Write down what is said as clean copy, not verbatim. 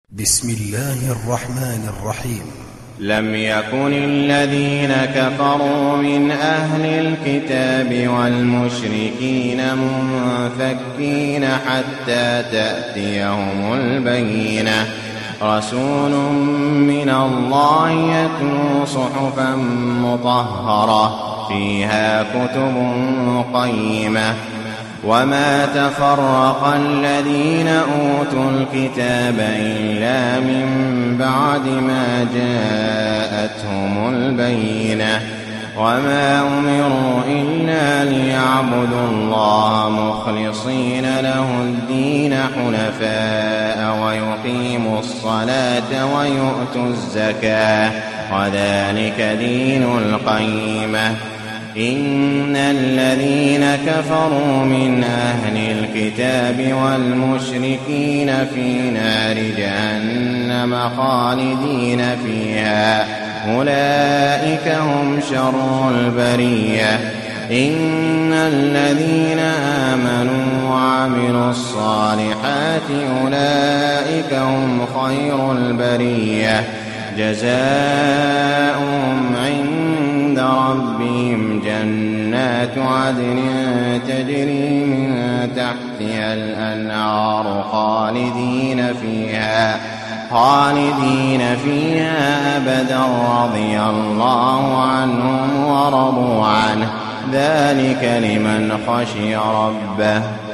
بسم الله الرحمن الرحيم. لم يكن الذين كفروا من أهل الكتاب والمشركين منفكين حتى تأتيهم البينة. رسول من الله يتلو صحفا مطهرة فيها كتب قيمة. وما تفرق الذين أوتوا الكتاب إلا من بعد ما جاءتهم البينة. وما أمروا إلا ليعبدوا الله مخلصين له الدين حنفاء ويقيموا الصلاة ويؤتوا الزكاة وذلك دين القيمة. إن الذين كفروا من أهل الكتاب والمشركين في نار جهنم خالدين فيها أولئك هم شر البرية. إن الذين آمنوا وعملوا الصالحات أولئك هم خير البرية. جزاؤهم عند ربهم جنات عدن تجري من تحتها الأنهار خالدين فيها أبدا رضي الله عنهم ورضوا عنه ذلك لمن خشي ربه.